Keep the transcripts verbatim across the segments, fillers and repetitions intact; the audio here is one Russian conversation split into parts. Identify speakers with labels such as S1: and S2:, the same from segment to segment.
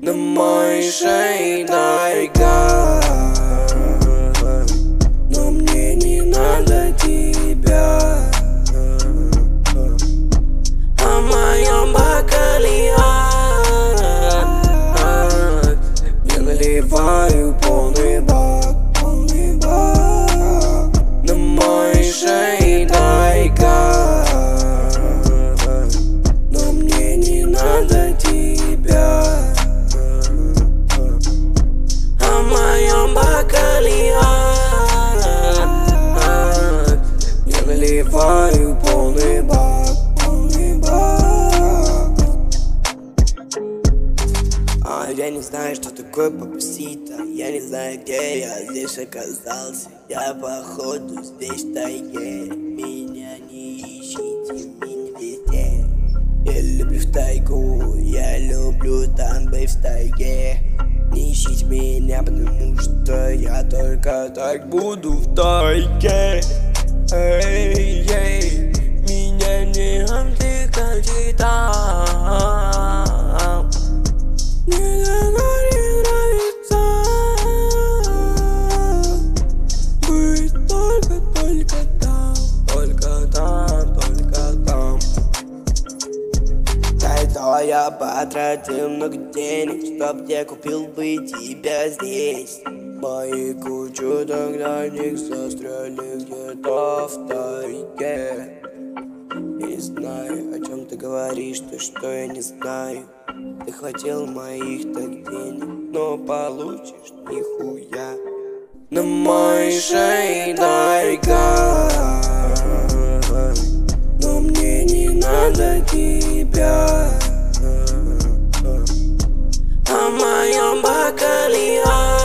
S1: На моей шее тайга, но мне не надо тебя. А в моем бокале я наливаю полный бак, полный бак. На моей шее тайга, но мне не надо тебя. А в моем бокале я наливаю полный бак, полный бак. А я не знаю, что такое папасита. Я не знаю, где я здесь оказался. Я походу здесь в тайге. Меня не ищите, меня везде. Я люблю в тайгу, я люблю там быть в тайге. Не ищите меня, потому что я только так буду в тайге. Эй, эй, меня не отвлекайте там. Мне не нравится быть только, только там, только там, только там. Дай то я потратил много денег, чтоб я купил бы тебя здесь. Мои кучу тогда них застряли где-то в тайге. Я не знаю, о чем ты говоришь, то что я не знаю. Ты хотел моих так денег, но получишь нихуя. На моей шее тайга, но мне не надо тебя. А в моем бокале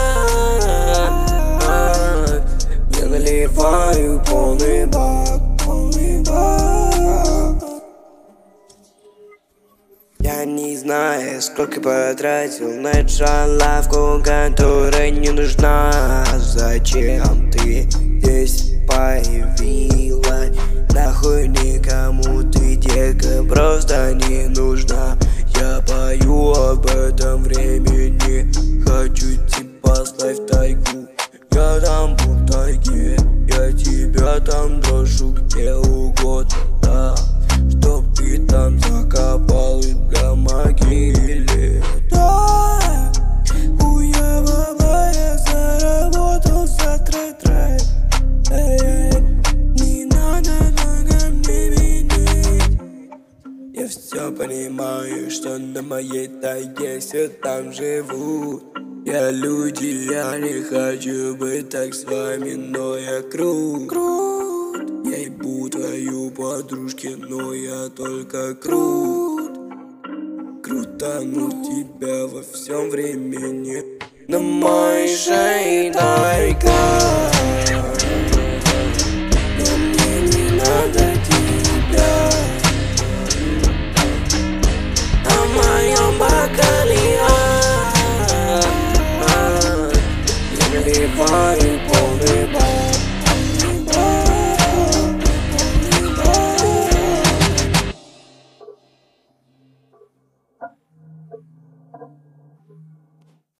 S1: я наливаю полный бак, полный бак. Я не знаю, сколько потратил на эту шалавку, которая не нужна. Зачем ты здесь появилась? Нахуй никому ты, дека, просто не нужна. Я пою об этом времени, хочу тебя послать в тайгу. Я там был в тайге, я тебя там брошу где угодно, да. Чтоб ты там закопал и для могиле, да. Хуя баба, я заработал за трек-трек. Эй, не надо много мне винить. Я все понимаю, что на моей тайге все там живут. Я люди, я не хочу быть так с вами, но я крут, крут. Я ебу твою подружки, но я только крут. Крутану тебя во всем времени. На моей шее тайга, но мне не надо тебя. А в моем бокале я наливаю полный бак.